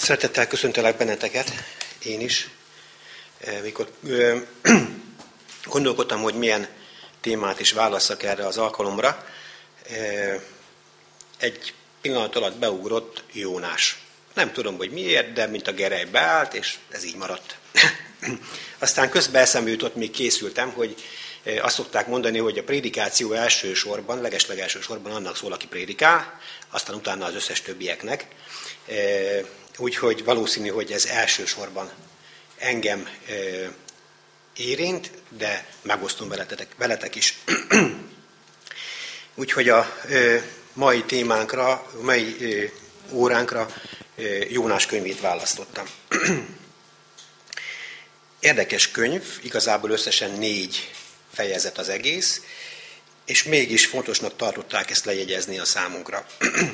Szeretettel köszöntelek benneteket, én is. Mikor gondolkodtam, hogy milyen témát is válasszak erre az alkalomra, egy pillanat alatt beugrott Jónás. Nem tudom, hogy miért, de mint a gerej beállt, és ez így maradt. Aztán közben eszembe jutott, még készültem, hogy azt szokták mondani, hogy a prédikáció elsősorban, legeslegelső sorban annak szól, aki prédikál, aztán utána az összes többieknek. Úgyhogy valószínű, hogy ez elsősorban engem érint, de megosztom veletek is. Úgyhogy a mai témánkra, mai óránkra Jónás könyvét választottam. Érdekes könyv, igazából összesen 4 fejezet az egész, és mégis fontosnak tartották ezt lejegyezni a számunkra.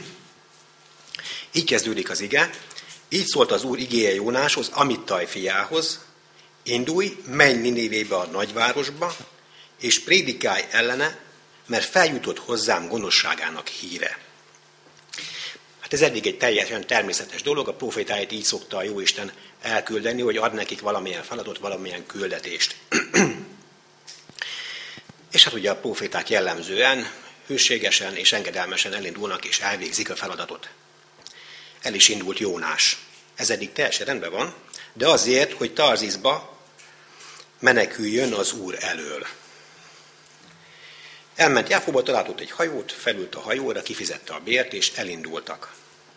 Így kezdődik az ige. Így szólt az Úr igéje Jónáshoz, Amittai fiához: indulj, menj Ninivébe, a nagyvárosba, és prédikálj ellene, mert feljutott hozzám gonoszságának híre. Hát ez eddig egy teljesen természetes dolog, a profétáit így szokta a Jóisten elküldeni, hogy ad nekik valamilyen feladatot, valamilyen küldetést. És hát ugye a proféták jellemzően hűségesen és engedelmesen elindulnak és elvégzik a feladatot. El is indult Jónás. Ez eddig teljesen rendben van, de azért, hogy Tarzizba meneküljön az Úr elől. Elment Jáfóba, talált ott egy hajót, felült a hajóra, kifizette a bért, és elindultak.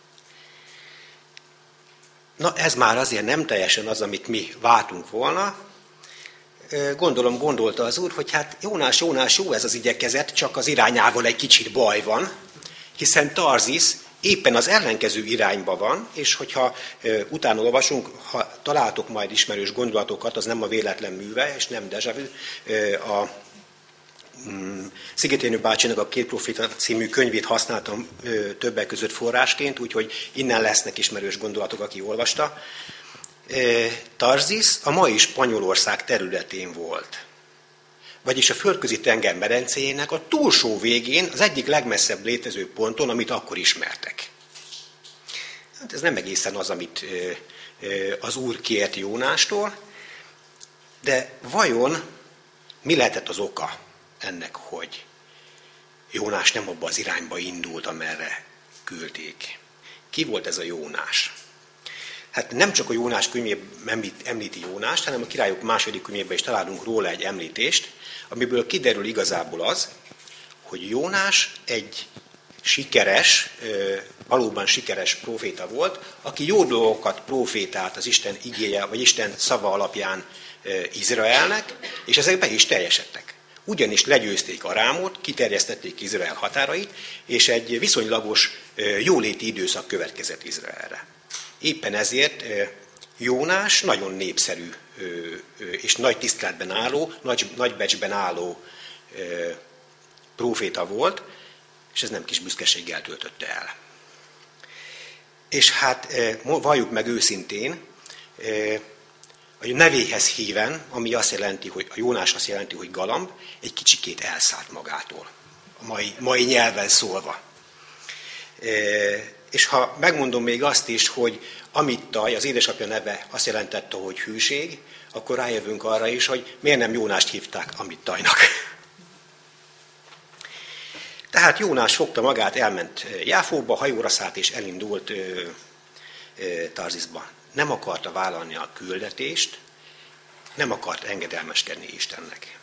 Na, ez már azért nem teljesen az, amit mi vártunk volna. Gondolom, gondolta az Úr, hogy hát Jónás, jó ez az igyekezet, csak az irányával egy kicsit baj van, hiszen Tarzisz éppen az ellenkező irányba van, és hogyha utána olvasunk, ha találtok majd ismerős gondolatokat, az nem a véletlen műve, és nem déjà vu, a Szigetjenő bácsinak a 2 proféta című könyvét használtam többek között forrásként, úgyhogy innen lesznek ismerős gondolatok, aki olvasta. Tarzisz a mai Spanyolország területén volt. Vagyis a földközi tenger medencéjének a túlsó végén, az egyik legmesszebb létező ponton, amit akkor ismertek. Hát ez nem egészen az, amit az Úr kért Jónástól, de vajon mi lehetett az oka ennek, hogy Jónás nem abba az irányba indult, amerre küldték? Ki volt ez a Jónás? Hát nem csak a Jónás könyvében említi Jónást, hanem a Királyok második könyvében is találunk róla egy említést, amiből kiderül igazából az, hogy Jónás egy sikeres, valóban sikeres próféta volt, aki jó dolgokat profétált az Isten igéje, vagy Isten szava alapján Izraelnek, és ezek be is teljesedtek. Ugyanis legyőzték Arámot, kiterjesztették Izrael határait, és egy viszonylagos jóléti időszak következett Izraelre. Éppen ezért Jónás nagyon népszerű és nagy tiszteletben álló, nagy becsben álló próféta volt, és ez nem kis büszkeséggel töltötte el. És hát valljuk meg őszintén, a nevéhez híven, ami azt jelenti, hogy a Jónás azt jelenti, hogy galamb, egy kicsikét elszállt magától, a mai nyelven szólva. És ha megmondom még azt is, hogy Amittai, az édesapja neve azt jelentette, hogy hűség, akkor rájövünk arra is, hogy miért nem Jónást hívták Amittajnak. Tehát Jónás fogta magát, elment Jáfóba, hajóra szállt és elindult Tarzizba. Nem akarta vállalni a küldetést, nem akart engedelmeskedni Istennek.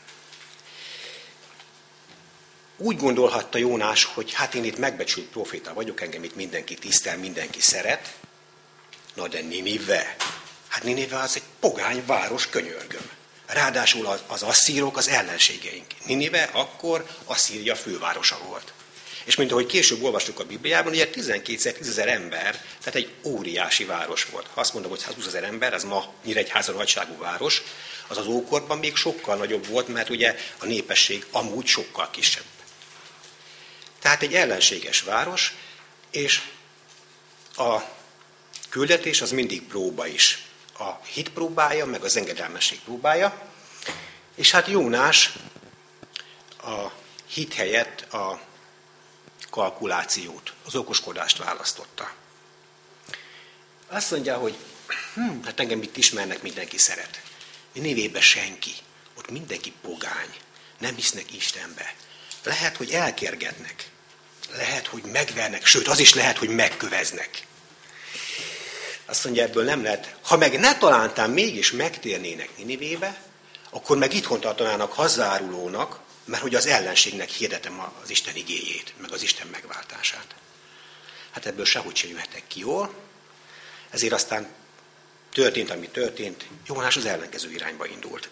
Úgy gondolhatta Jónás, hogy hát én itt megbecsült proféta vagyok, engem itt mindenki tisztel, mindenki szeret. Na de Ninive, hát Ninive az egy pogány város, könyörgöm. Ráadásul az asszírok az ellenségeink. Ninive akkor Asszíria fővárosa volt. És mint ahogy később olvastuk a Bibliában, ugye 12-10 000 ember, tehát egy óriási város volt. Ha azt mondom, hogy 120 000 ember, ez ma Nyíregyháza nagyságú város, az az ókorban még sokkal nagyobb volt, mert ugye a népesség amúgy sokkal kisebb. Tehát egy ellenséges város, és a küldetés az mindig próba is. A hit próbája, meg az engedelmesség próbája. És hát Jónás a hit helyett a kalkulációt, az okoskodást választotta. Azt mondja, hogy hát engem itt ismernek, mindenki szeret. Ninivébe senki. Ott mindenki pogány. Nem hisznek Istenbe. Lehet, hogy elkérgetnek. Lehet, hogy megvernek, sőt, az is lehet, hogy megköveznek. Azt mondja, ebből nem lehet. Ha meg ne talántán mégis megtérnének Ninivébe, akkor meg itthon tartanának hazzárulónak, mert hogy az ellenségnek hirdetem az Isten igéjét, meg az Isten megváltását. Hát ebből sehogy se jöhetek ki jól, ezért aztán történt, ami történt, Jónás az ellenkező irányba indult.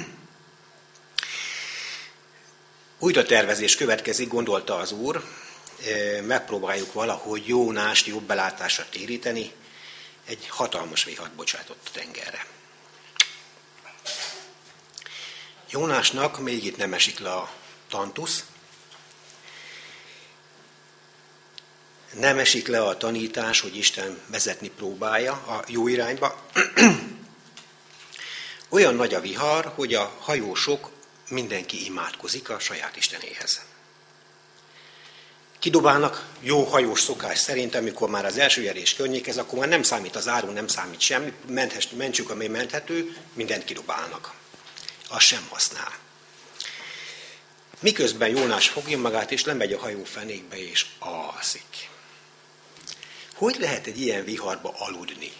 Újra tervezés következik, gondolta az Úr, megpróbáljuk valahogy Jónást jobb belátásra téríteni, egy hatalmas vihart bocsátott a tengerre. Jónásnak még itt nem esik le a tantusz, nem esik le a tanítás, hogy Isten vezetni próbálja a jó irányba. Olyan nagy a vihar, hogy a hajósok mindenki imádkozik a saját istenéhez. Kidobálnak jó hajós szokás szerint, amikor már az első érés környékez, akkor már nem számít az áru, nem számít semmi, mentsük, ami menthető, mindent kidobálnak. Az sem használ. Miközben Jónás fogja magát, és lemegy a hajó fenékbe, és alszik. Hogy lehet egy ilyen viharba aludni?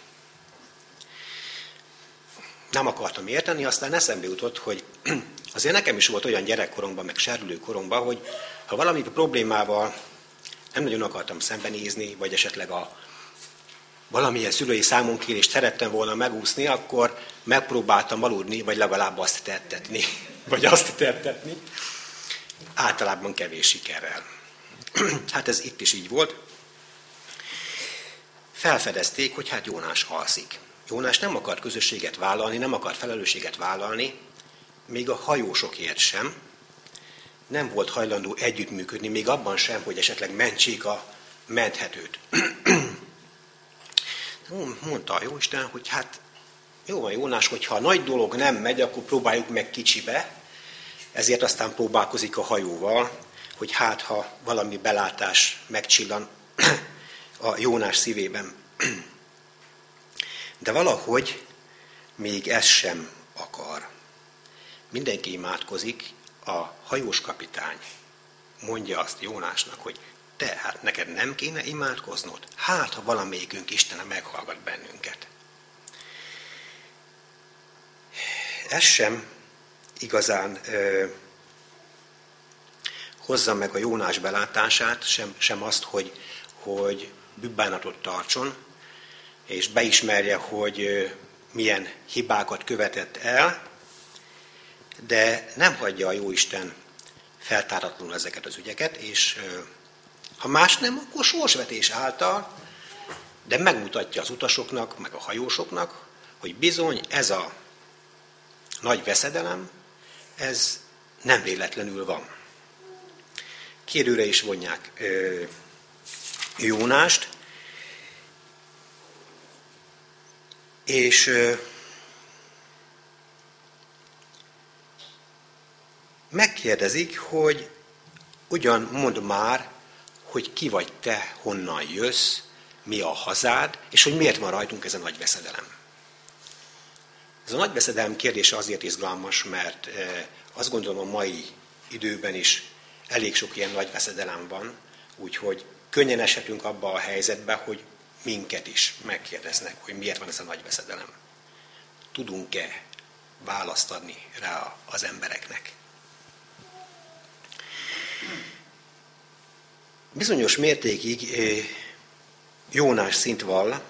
Nem akartam érteni, aztán eszembe jutott, hogy azért nekem is volt olyan gyerekkoromban, meg serdülőkoromban, hogy ha valami problémával nem nagyon akartam szembenézni, vagy esetleg valamilyen szülői számonkérést szerettem volna megúszni, akkor megpróbáltam aludni, vagy legalább azt tettetni. Vagy azt tettetni. Általában kevés sikerrel. Hát ez itt is így volt. Felfedezték, hogy hát Jónás alszik. Jónás nem akart közösséget vállalni, nem akart felelősséget vállalni, még a hajósokért sem. Nem volt hajlandó együttműködni, még abban sem, hogy esetleg mentsék a menthetőt. Mondta a Jóisten, hogy hát jó van Jónás, hogyha a nagy dolog nem megy, akkor próbáljuk meg kicsibe. Ezért aztán próbálkozik a hajóval, hogy hát ha valami belátás megcsillan a Jónás szívében. De valahogy még ez sem akar. Mindenki imádkozik, a hajós kapitány mondja azt Jónásnak, hogy te, hát neked nem kéne imádkoznod? Hát, ha valamelyikünk Istene meghallgat bennünket. Ez sem igazán hozza meg a Jónás belátását, sem azt, hogy bűnbánatot tartson, és beismerje, hogy milyen hibákat követett el, de nem hagyja a Jóisten feltáratlanul ezeket az ügyeket, és ha más nem, akkor sorsvetés által, de megmutatja az utasoknak, meg a hajósoknak, hogy bizony ez a nagy veszedelem, ez nem véletlenül van. Kérdőre is vonják Jónást, és megkérdezik, hogy ugyan mondd már, hogy ki vagy te, honnan jössz, mi a hazád, és hogy miért van rajtunk ez a nagy veszedelem. Ez a nagy veszedelem kérdése azért izgalmas, mert azt gondolom a mai időben is elég sok ilyen nagy veszedelem van, úgyhogy könnyen eshetünk abba a helyzetbe, hogy minket is megkérdeznek, hogy miért van ez a nagy veszedelem. Tudunk-e választ adni rá az embereknek? Bizonyos mértékig Jónás szint vall,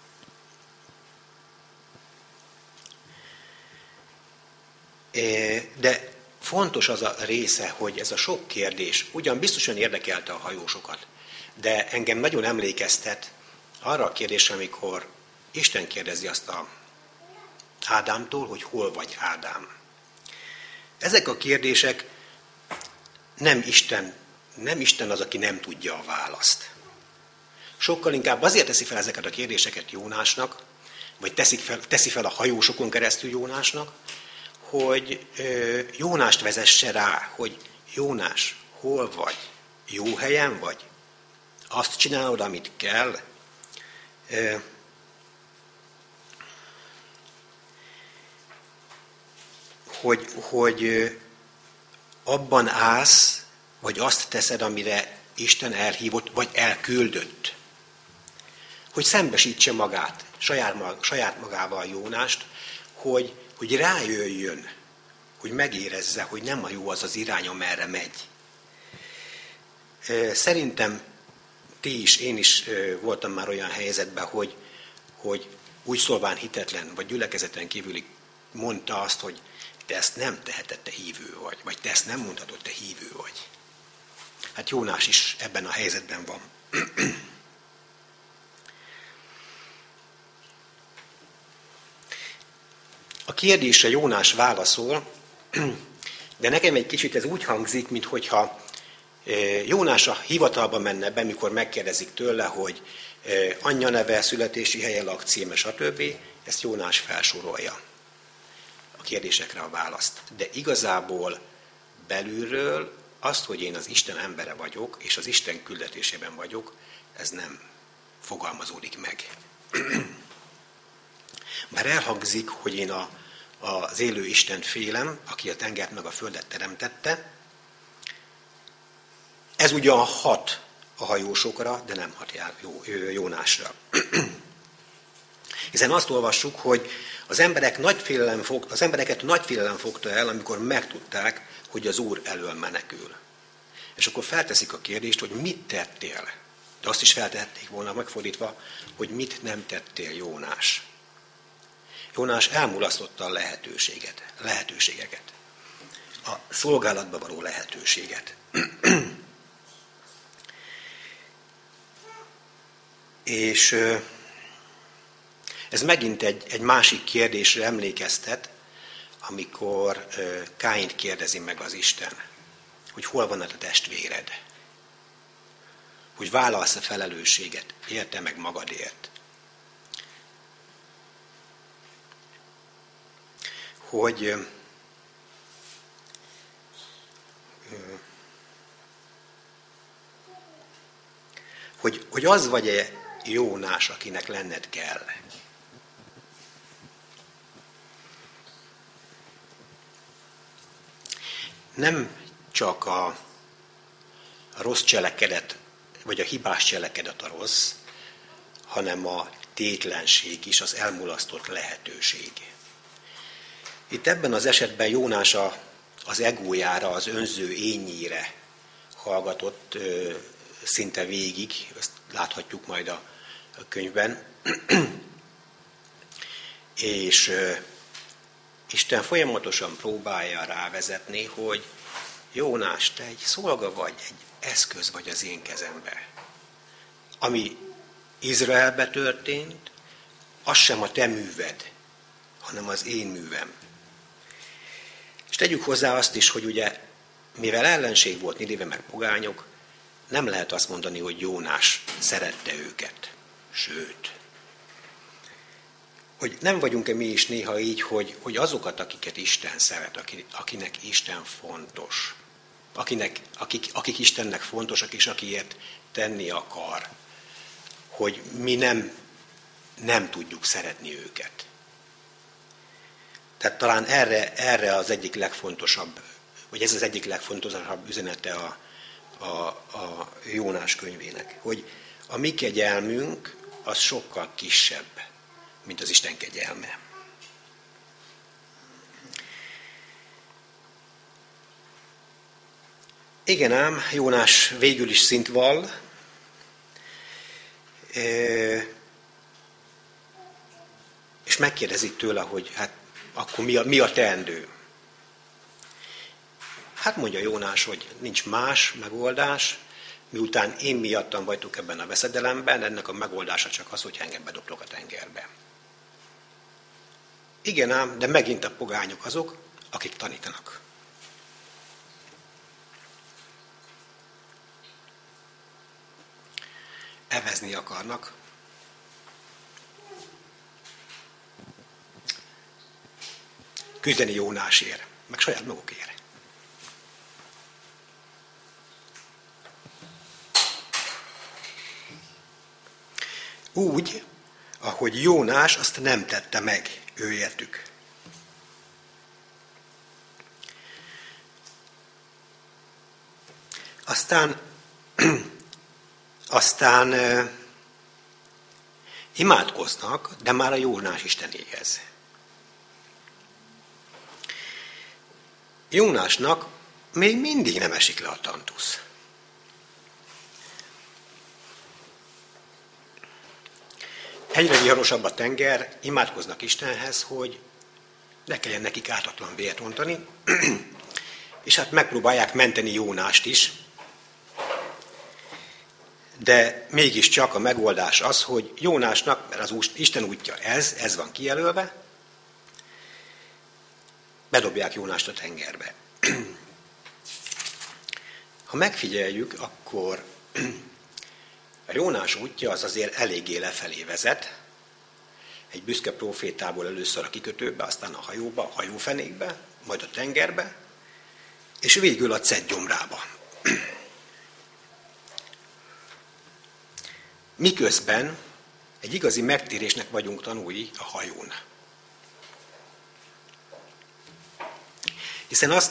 de fontos az a része, hogy ez a sok kérdés ugyan biztosan érdekelte a hajósokat, de engem nagyon emlékeztet arra a kérdésre, amikor Isten kérdezi azt Ádámtól, hogy hol vagy Ádám. Ezek a kérdések nem Isten az, aki nem tudja a választ. Sokkal inkább azért teszi fel ezeket a kérdéseket Jónásnak, vagy teszi fel a hajósokon keresztül Jónásnak, hogy Jónást vezesse rá, hogy Jónás, hol vagy? Jó helyen vagy? Azt csinálod, amit kell? hogy abban állsz, vagy azt teszed, amire Isten elhívott, vagy elküldött. Hogy szembesítse magát, saját magával Jónást, hogy rájöjjön, hogy megérezze, hogy nem a jó az az irány, amerre megy. Szerintem ti is, én is voltam már olyan helyzetben, hogy úgy szólván hitetlen, vagy gyülekezeten kívüli mondta azt, hogy te ezt nem teheted, te hívő vagy te ezt nem mondhatod, te hívő vagy. Hát Jónás is ebben a helyzetben van. A kérdésre Jónás válaszol, de nekem egy kicsit ez úgy hangzik, minthogyha Jónás a hivatalba menne be, mikor megkérdezik tőle, hogy anyja neve, születési helye, lakcíme, stb. Ezt Jónás felsorolja a kérdésekre a választ. De igazából belülről azt, hogy én az Isten embere vagyok, és az Isten küldetésében vagyok, ez nem fogalmazódik meg. Bár elhangzik, hogy én az élő Istent félem, aki a tengert meg a földet teremtette, ez ugyan hat a hajósokra, de nem hat Jónásra. Hiszen azt olvassuk, hogy az embereket nagy félelem fogta el, amikor megtudták, hogy az Úr elől menekül. És akkor felteszik a kérdést, hogy mit tettél? De azt is feltehették volna megfordítva, hogy mit nem tettél, Jónás. Jónás elmulasztotta a lehetőségeket. A szolgálatba való lehetőséget. És ez megint egy másik kérdésre emlékeztet, amikor Káint kérdezi meg az Isten, hogy hol van a testvéred, hogy vállalsz-e felelősséget, érte meg magadért. Hogy az vagy-e Jónás, akinek lenned kell. Nem csak a rossz cselekedet, vagy a hibás cselekedet a rossz, hanem a tétlenség is, az elmulasztott lehetőség. Itt ebben az esetben Jónás az egójára, az önző énnyire hallgatott szinte végig, ezt láthatjuk majd a könyvben. És Isten folyamatosan próbálja rávezetni, hogy Jónás, te egy szolga vagy, egy eszköz vagy az én kezembe. Ami Izraelbe történt, az sem a te műved, hanem az én művem. És tegyük hozzá azt is, hogy ugye, mivel ellenség volt Ninive meg pogányok, nem lehet azt mondani, hogy Jónás szerette őket. Sőt, hogy nem vagyunk-e mi is néha így, hogy azokat, akiket Isten szeret, akinek Isten fontos, akik Istennek fontosak, és akiért tenni akar, hogy mi nem tudjuk szeretni őket. Tehát talán erre az egyik legfontosabb, vagy ez az egyik legfontosabb üzenete a Jónás könyvének, hogy a mi kegyelmünk az sokkal kisebb, mint az Isten kegyelme. Igen ám, Jónás végül is szint vall, és megkérdezik tőle, hogy hát akkor mi a teendő? Hát mondja Jónás, hogy nincs más megoldás, miután én miattam vagytok ebben a veszedelemben, ennek a megoldása csak az, hogy engem bedoblok a tengerbe. Igen ám, de megint a pogányok azok, akik tanítanak. Evezni akarnak. Küzdeni Jónásért, meg saját magukért. Úgy, ahogy Jónás azt nem tette meg őértük. Aztán imádkoznak, de már a Jónás istenéhez. Jónásnak még mindig nem esik le a tantusz. Egyre viharosabb a tenger, imádkoznak Istenhez, hogy ne kelljen nekik ártatlan vért ontani, és hát megpróbálják menteni Jónást is, de mégiscsak a megoldás az, hogy Jónásnak, mert az Isten útja ez van kijelölve, bedobják Jónást a tengerbe. Ha megfigyeljük, akkor a Jónás útja az azért eléggé lefelé vezet, egy büszke profétából először a kikötőbe, aztán a hajóba, a hajófenékbe, majd a tengerbe, és végül a Ced gyomrába. Miközben egy igazi megtérésnek vagyunk tanúi a hajón. Hiszen azt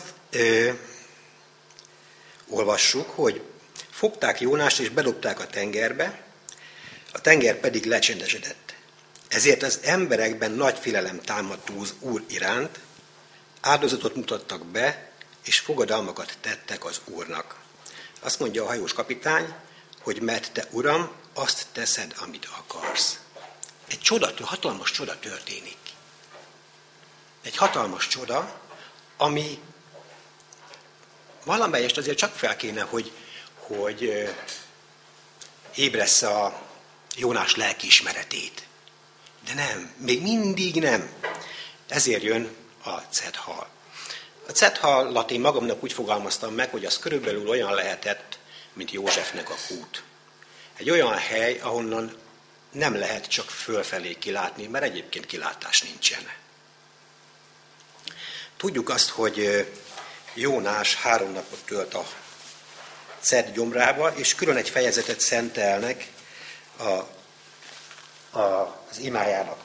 olvassuk, hogy fogták Jónást és bedobták a tengerbe, a tenger pedig lecsendesedett. Ezért az emberekben nagy félelem támadt az Úr iránt, áldozatot mutattak be, és fogadalmakat tettek az Úrnak. Azt mondja a hajós kapitány, hogy mert te, Uram, azt teszed, amit akarsz. Egy csoda, hatalmas csoda történik. Egy hatalmas csoda, ami valamelyest azért csak fel kéne, hogy ébressze a Jónás lelkiismeretét. De nem, még mindig nem. Ezért jön a Cethal. A Cethalat én magamnak úgy fogalmaztam meg, hogy az körülbelül olyan lehetett, mint Józsefnek a kút. Egy olyan hely, ahonnan nem lehet csak fölfelé kilátni, mert egyébként kilátás nincsen. Tudjuk azt, hogy Jónás 3 napot tölt a Ced gyomrába, és külön egy fejezetet szentelnek az imájának.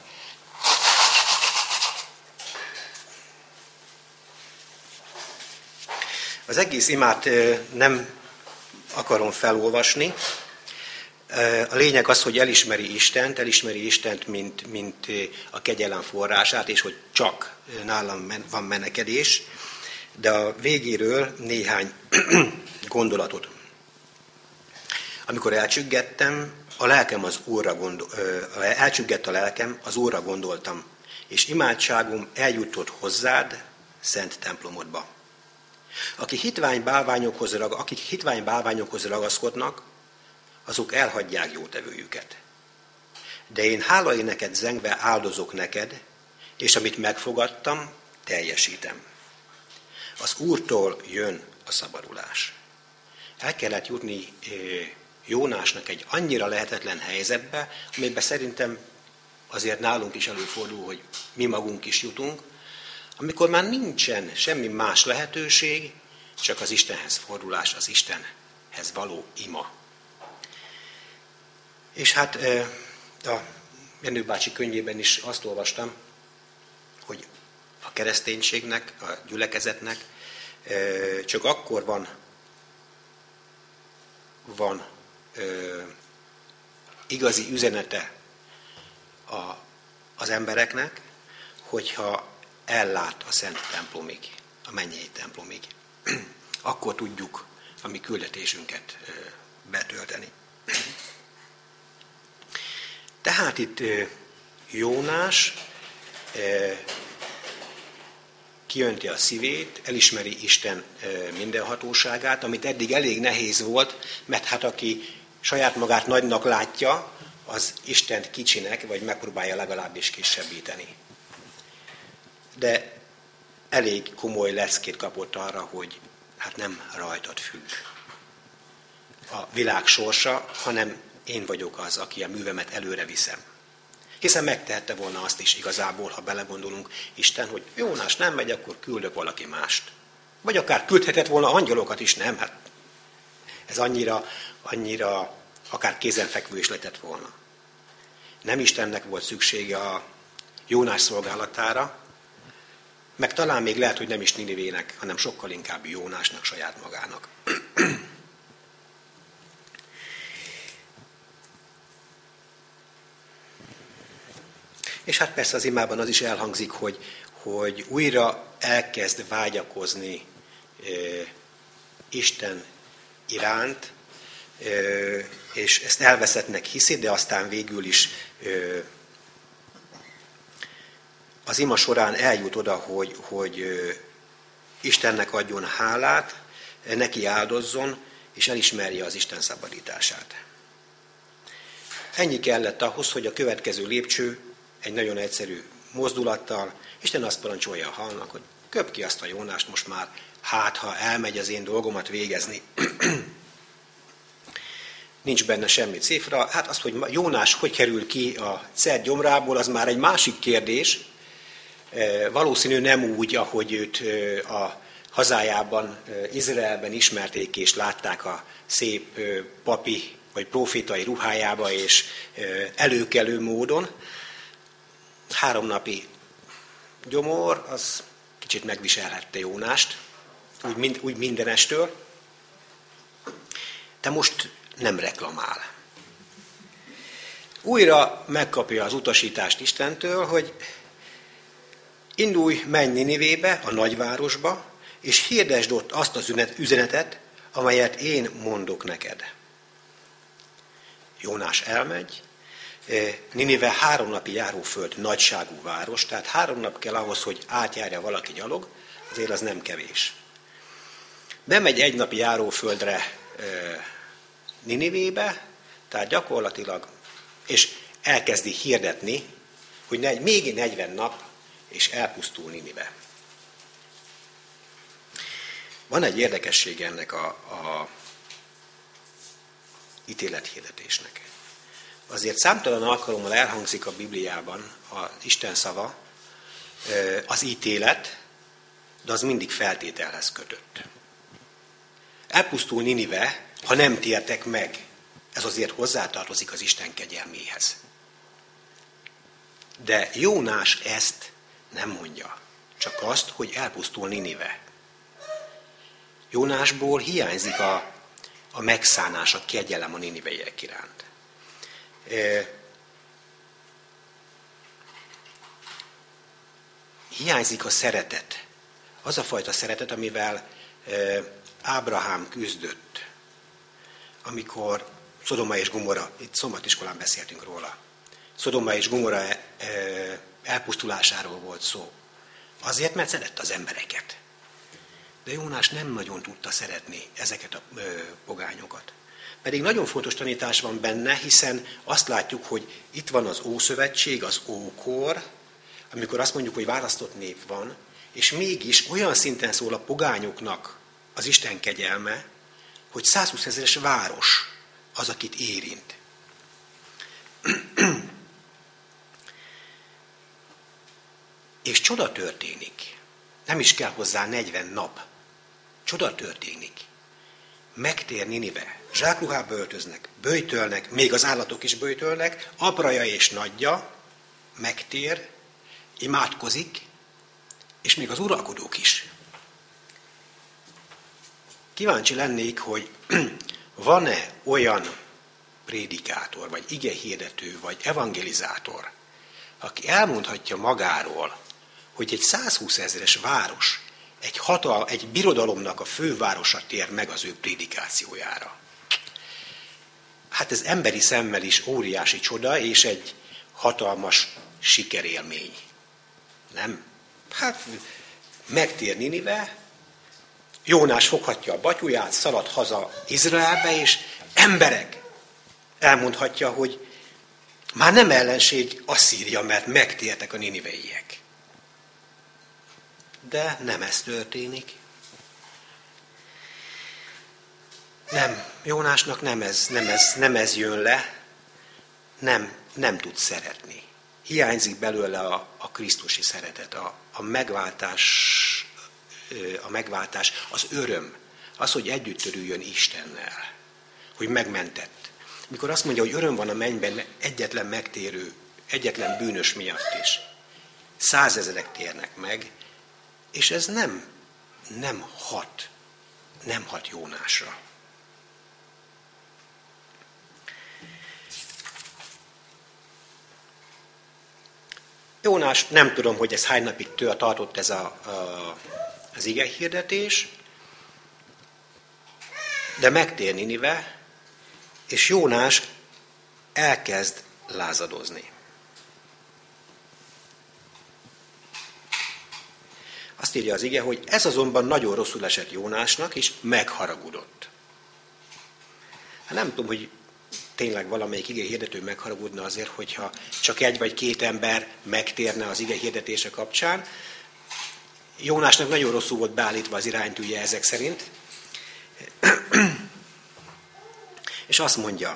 Az egész imát nem akarom felolvasni. A lényeg az, hogy elismeri Istent, mint a kegyelem forrását, és hogy csak nálam van menekedés, de a végéről néhány gondolatot. Amikor elcsüggettem, elcsüggett a lelkem, az Úrra gondoltam, és imádságom eljutott hozzád, szent templomodba. Akik hitvány bálványokhoz ragaszkodnak, azok elhagyják jótevőjüket. De én hálai neked zengve áldozok neked, és amit megfogadtam, teljesítem. Az Úrtól jön a szabadulás. El kellett jutni Jónásnak egy annyira lehetetlen helyzetbe, amiben szerintem azért nálunk is előfordul, hogy mi magunk is jutunk, amikor már nincsen semmi más lehetőség, csak az Istenhez fordulás, az Istenhez való ima. És hát a Jenő bácsi könyvében is azt olvastam, hogy a kereszténységnek, a gyülekezetnek csak akkor van igazi üzenete az embereknek, hogyha ellát a szent templomig, a mennyei templomig. Akkor tudjuk a mi küldetésünket betölteni. Tehát itt Jónás kiönti a szívét, elismeri Isten mindenhatóságát, amit eddig elég nehéz volt, mert hát aki saját magát nagynak látja, az Istent kicsinek, vagy megpróbálja legalábbis kisebbíteni. De elég komoly leckét kapott arra, hogy hát nem rajtad függ a világ sorsa, hanem én vagyok az, aki a művemet előre viszem. Hiszen megtehette volna azt is igazából, ha belegondolunk Isten, hogy Jónás nem megy, akkor küldök valaki mást. Vagy akár küldhetett volna angyalokat is, nem? Hát ez annyira akár kézenfekvő is lehetett volna. Nem Istennek volt szüksége a Jónás szolgálatára, meg talán még lehet, hogy nem is Ninivének, hanem sokkal inkább Jónásnak saját magának. És hát persze az imában az is elhangzik, hogy újra elkezd vágyakozni Isten iránt, és ezt elveszettnek hiszi, de aztán végül is az ima során eljut oda, hogy Istennek adjon hálát, neki áldozzon, és elismerje az Isten szabadítását. Ennyi kellett ahhoz, hogy a következő lépcső egy nagyon egyszerű mozdulattal Isten azt parancsolja a halnak, hogy köpd ki azt a Jónást most már, hát ha elmegy az én dolgomat végezni. Nincs benne semmi cifra. Hát az, hogy Jónás hogy kerül ki a Ced gyomrából, az már egy másik kérdés. Valószínű nem úgy, ahogy őt a hazájában, Izraelben ismerték és látták a szép papi vagy profétai ruhájába és előkelő módon. 3 napi gyomor, az kicsit megviselhette Jónást, úgy mindenestől, de most nem reklamál. Újra megkapja az utasítást Istentől, hogy indulj, menj Ninivébe, a nagyvárosba, és hirdesd ott azt az üzenetet, amelyet én mondok neked. Jónás elmegy, Ninive 3 napi járóföld nagyságú város, tehát 3 nap kell ahhoz, hogy átjárja valaki gyalog, azért az nem kevés. Bemegy 1 napi járóföldre Ninivébe, tehát gyakorlatilag, és elkezdi hirdetni, hogy még 40 nap, és elpusztul Ninive. Van egy érdekesség ennek a ítélethirdetésnek. Azért számtalan alkalommal elhangzik a Bibliában az Isten szava, az ítélet, de az mindig feltételhez kötött. Elpusztul Ninive, ha nem tértek meg. Ez azért hozzátartozik az Isten kegyelméhez. De Jónás ezt nem mondja, csak azt, hogy elpusztul Ninive. Jónásból hiányzik a megszánás, a kegyelem a niniveiek iránt. Hiányzik a szeretet. Az a fajta szeretet, amivel Ábrahám küzdött, amikor Szodoma és Gomorra, itt szombatiskolán beszéltünk róla, Szodoma és Gomorra elpusztulásáról volt szó. Azért, mert szerette az embereket. De Jónás nem nagyon tudta szeretni ezeket a pogányokat. Pedig nagyon fontos tanítás van benne, hiszen azt látjuk, hogy itt van az Ószövetség, az ókor, amikor azt mondjuk, hogy választott nép van, és mégis olyan szinten szól a pogányoknak az Isten kegyelme, hogy 120 000-es város az, akit érint. És csoda történik. Nem is kell hozzá 40 nap. Csoda történik. Megtér Ninive. Zsákruhába öltöznek, böjtölnek, még az állatok is böjtölnek, apraja és nagyja megtér, imádkozik, és még az uralkodók is. Kíváncsi lennék, hogy van-e olyan prédikátor, vagy igehirdető, vagy evangelizátor, aki elmondhatja magáról, hogy egy 120 000-es város, egy birodalomnak a fővárosa tér meg az ő prédikációjára. Hát ez emberi szemmel is óriási csoda, és egy hatalmas sikerélmény. Nem? Hát megtér Ninive, Jónás foghatja a batyuját, szalad haza Izraelbe, és emberek, elmondhatja, hogy már nem ellenség Asszíria, mert megtértek a niniveiek. De nem ez történik. Nem, Jónásnak nem ez jön le, nem tud szeretni. Hiányzik belőle a krisztusi szeretet, a megváltás, az öröm, az, hogy együtt örüljön Istennel, hogy megmentett. Mikor azt mondja, hogy öröm van a mennyben egyetlen megtérő, egyetlen bűnös miatt is. 100 000 térnek meg, és ez nem hat Jónásra. Jónás, nem tudom, hogy ez hány napig tartott ez az ige hirdetés, de megtér Ninive, és Jónás elkezd lázadozni. Azt írja az ige, hogy ez azonban nagyon rosszul esett Jónásnak, és megharagudott. Hát nem tudom, hogy tényleg valamelyik ige hirdető megharagudna azért, hogyha csak egy vagy két ember megtérne az ige hirdetése kapcsán. Jónásnak nagyon rosszul volt beállítva az iránytűje ezek szerint. És azt mondja,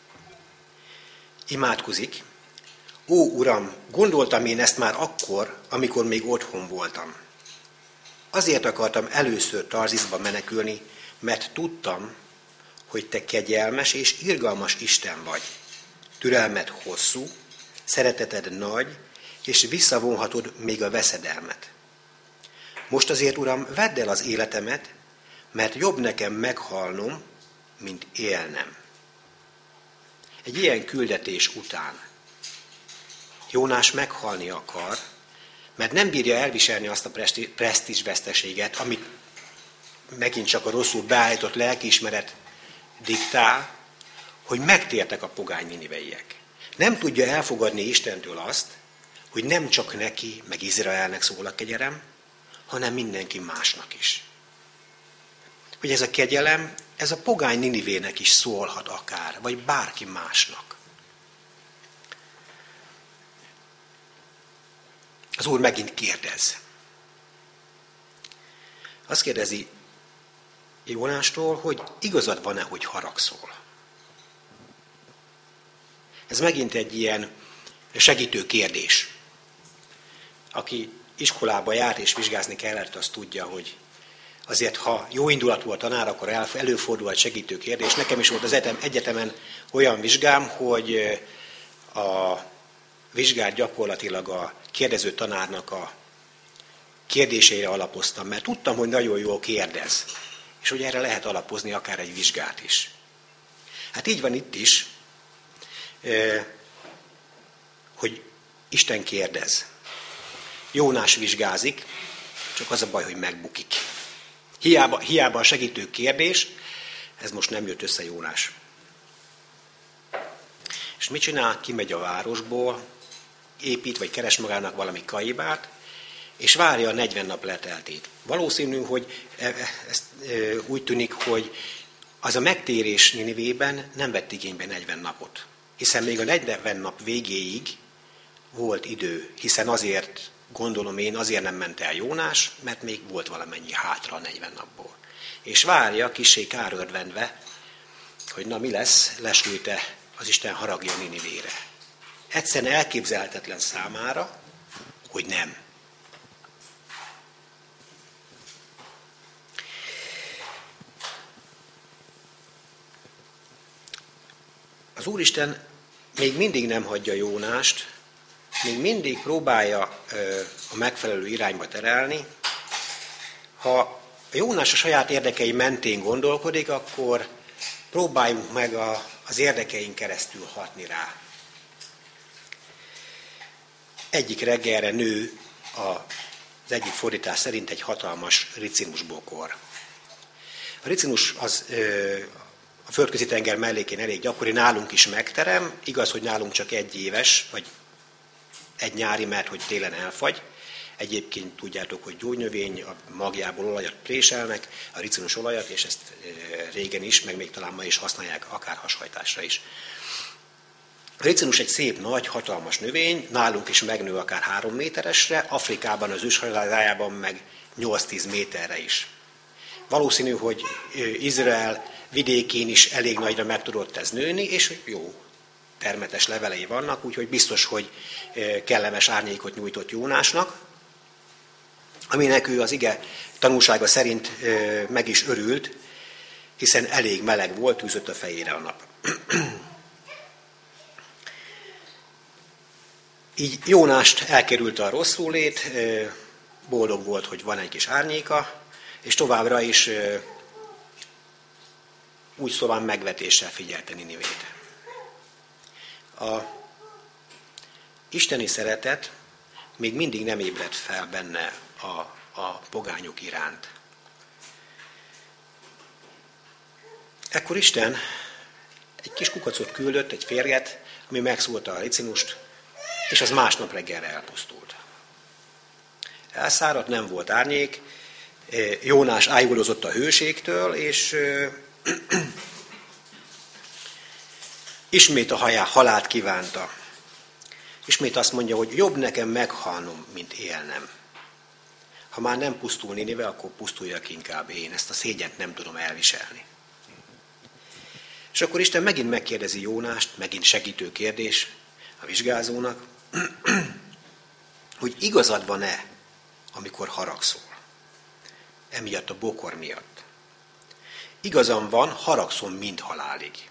imádkozik, ó Uram, gondoltam én ezt már akkor, amikor még otthon voltam. Azért akartam először Tarziszba menekülni, mert tudtam, hogy te kegyelmes és irgalmas Isten vagy. Türelmed hosszú, szereteted nagy, és visszavonhatod még a veszedelmet. Most azért, Uram, vedd el az életemet, mert jobb nekem meghalnom, mint élnem. Egy ilyen küldetés után Jónás meghalni akar, mert nem bírja elviselni azt a presztízsveszteséget, amit megint csak a rosszul beállított lelkiismeret diktál, hogy megtértek a pogány niniveiek. Nem tudja elfogadni Istentől azt, hogy nem csak neki, meg Izraelnek szól a kegyelem, hanem mindenki másnak is. Hogy ez a kegyelem, ez a pogány Ninivének is szólhat akár, vagy bárki másnak. Az Úr megint kérdez. Azt kérdezi Jónástól, hogy igazad van-e, hogy haragszol. Ez megint egy ilyen segítő kérdés. Aki iskolába járt és vizsgázni kellett, az tudja, hogy azért, ha jó indulatú a tanár, akkor előfordul egy segítő kérdés. Nekem is volt az egyetemen olyan vizsgám, hogy a vizsgát gyakorlatilag a kérdező tanárnak a kérdéseire alapoztam, mert tudtam, hogy nagyon jól kérdez, és hogy erre lehet alapozni akár egy vizsgát is. Hát így van itt is, hogy Isten kérdez. Jónás vizsgázik, csak az a baj, hogy megbukik. Hiába a segítő kérdés, ez most nem jött össze Jónás. És mit csinál? Kimegy a városból, épít vagy keres magának valami kaibát, és várja a 40 nap leteltét. Valószínű, hogy ez úgy tűnik, hogy az a megtérés Ninivében nem vett igénybe 40 napot. Hiszen még a 40 nap végéig volt idő, hiszen azért, gondolom én, azért nem ment el Jónás, mert még volt valamennyi hátra a 40 napból. És várja, kissé kárörvendve, hogy na mi lesz, lesült-e az Isten haragja Ninivére. Egyszerűen elképzelhetetlen számára, hogy nem. Az Úristen még mindig nem hagyja Jónást, még mindig próbálja a megfelelő irányba terelni. Ha a Jónás a saját érdekei mentén gondolkodik, akkor próbáljunk meg az érdekeink keresztül hatni rá. Egyik reggelre nő az egyik fordítás szerint egy hatalmas ricinusbokor. A ricinus az a Földközi tenger mellékén elég gyakori, nálunk is megterem, igaz, hogy nálunk csak egy éves, vagy egy nyári, mert hogy télen elfagy. Egyébként tudjátok, hogy gyógynövény, a magjából olajat préselnek, a ricinus olajat, és ezt régen is, meg még talán ma is használják, akár hashajtásra is. A ricinus egy szép, nagy, hatalmas növény, nálunk is megnő akár 3 méteresre, Afrikában az őshazájában meg 8-10 méterre is. Valószínű, hogy Izrael vidékén is elég nagyra meg tudott ez nőni, és jó termetes levelei vannak, úgyhogy biztos, hogy kellemes árnyékot nyújtott Jónásnak, aminek ő az ige tanúsága szerint meg is örült, hiszen elég meleg volt, tűzött a fejére a nap. Így Jónást elkerülte a rosszulét, boldog volt, hogy van egy kis árnyéka, és továbbra is úgy szóval megvetéssel figyelte Ninivét. A isteni szeretet még mindig nem ébredt fel benne a pogányok iránt. Ekkor Isten egy kis kukacot küldött, egy férget, ami megszúrta a Licinust, és az másnap reggelre elpusztult. Elszáradt, nem volt árnyék, Jónás ájulózott a hőségtől, és ismét a halált kívánta. Ismét azt mondja, hogy jobb nekem meghalnom, mint élnem. Ha már nem pusztul Ninive, akkor pusztuljak inkább én. Ezt a szégyent nem tudom elviselni. És akkor Isten megint megkérdezi Jónást, megint segítő kérdés a vizsgázónak, hogy igazad van-e, amikor haragszol? Emiatt a bokor miatt. Igazam van, haragszom mind halálig.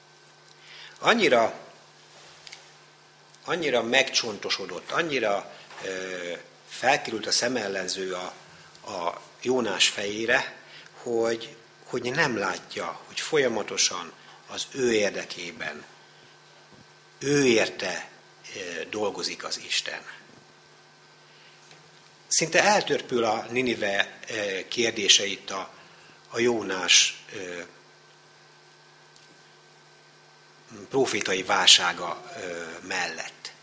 Annyira megcsontosodott, annyira felkerült a szemellenző a Jónás fejére, hogy nem látja, hogy folyamatosan az ő érdekében, ő érte dolgozik az Isten. Szinte eltörpül a Ninive kérdése itt a Jónás prófétai válsága mellett.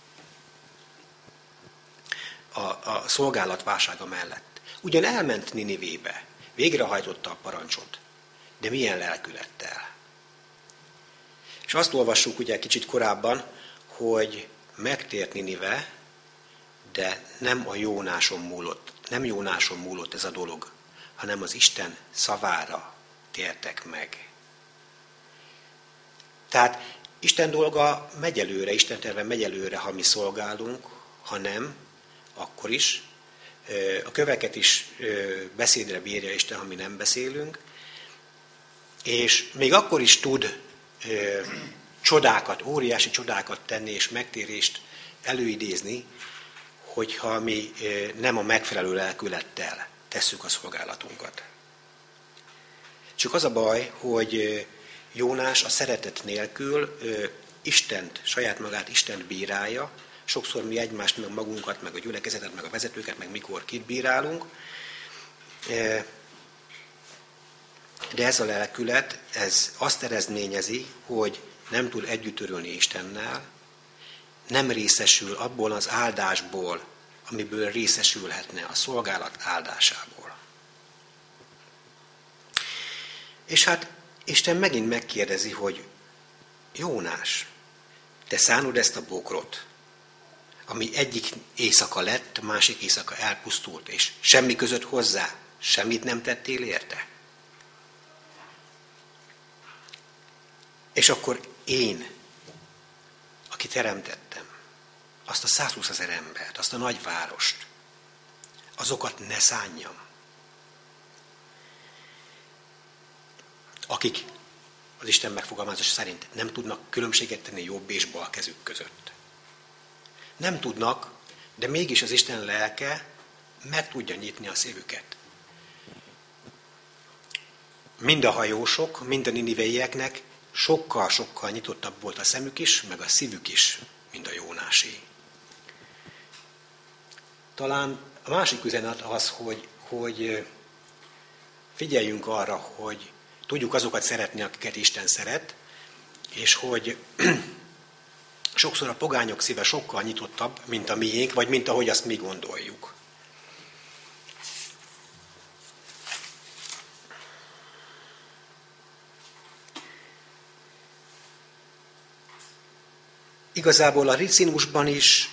A szolgálat válsága mellett. Ugyan elment Ninivébe, végrehajtotta a parancsot, de milyen lelkülettel. És azt olvassuk ugye kicsit korábban, hogy megtért Ninive, de nem Jónáson múlott ez a dolog, hanem az Isten szavára tértek meg. Tehát Isten dolga megy előre, Isten terve megy előre, ha mi szolgálunk, ha nem, akkor is. A köveket is beszédre bírja Isten, ha mi nem beszélünk. És még akkor is tud csodákat, óriási csodákat tenni és megtérést előidézni, hogyha mi nem a megfelelő lelkülettel tesszük a szolgálatunkat. Csak az a baj, hogy Jónás a szeretet nélkül saját magát Istent bírálja. Sokszor mi egymást, meg magunkat, meg a gyülekezetet, meg a vezetőket, meg mikor kit bírálunk. De ez a lelkület, ez azt eredményezi, hogy nem tud együtt örülni Istennel, nem részesül abból az áldásból, amiből részesülhetne a szolgálat áldásából. És hát Isten megint megkérdezi, hogy Jónás, te szánod ezt a bokrot, ami egyik éjszaka lett, másik éjszaka elpusztult, és semmi között hozzá, semmit nem tettél érte? És akkor én, aki teremtettem, azt a 120 000 embert, azt a nagy várost, azokat ne szánjam. Akik az Isten megfogalmazása szerint nem tudnak különbséget tenni jobb és bal kezük között. Nem tudnak, de mégis az Isten lelke meg tudja nyitni a szívüket. Mind a hajósok, mind a niniveieknek sokkal-sokkal nyitottabb volt a szemük is, meg a szívük is, mint a Jónásé. Talán a másik üzenet az, hogy figyeljünk arra, hogy tudjuk azokat szeretni, akiket Isten szeret, és hogy sokszor a pogányok szíve sokkal nyitottabb, mint a miénk, vagy mint ahogy azt mi gondoljuk. Igazából a Licinusban is,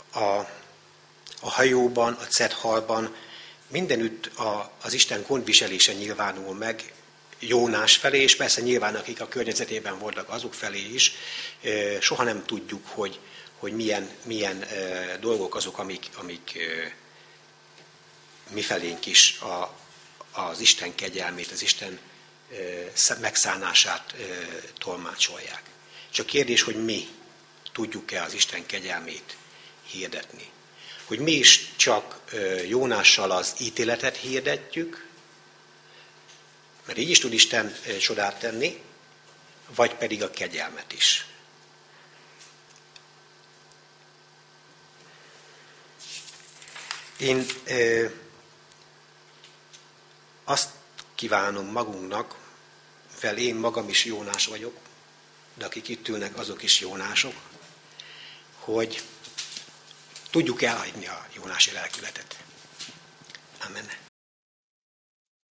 a hajóban, a Cethalban mindenütt az Isten gondviselése nyilvánul meg Jónás felé, és persze nyilván akik a környezetében voltak, azok felé is. Soha nem tudjuk, hogy milyen dolgok azok, amik mifelénk is az Isten kegyelmét, az Isten megszánását tolmácsolják. Csak kérdés, hogy mi tudjuk-e az Isten kegyelmét hirdetni. Hogy mi is csak Jónással az ítéletet hirdetjük, mert így is tud Isten csodát tenni, vagy pedig a kegyelmet is. Én azt kívánom magunknak, fel én magam is Jónás vagyok, de akik itt ülnek, azok is Jónások, hogy tudjuk elhagyni a jónási lelkületet. Amen.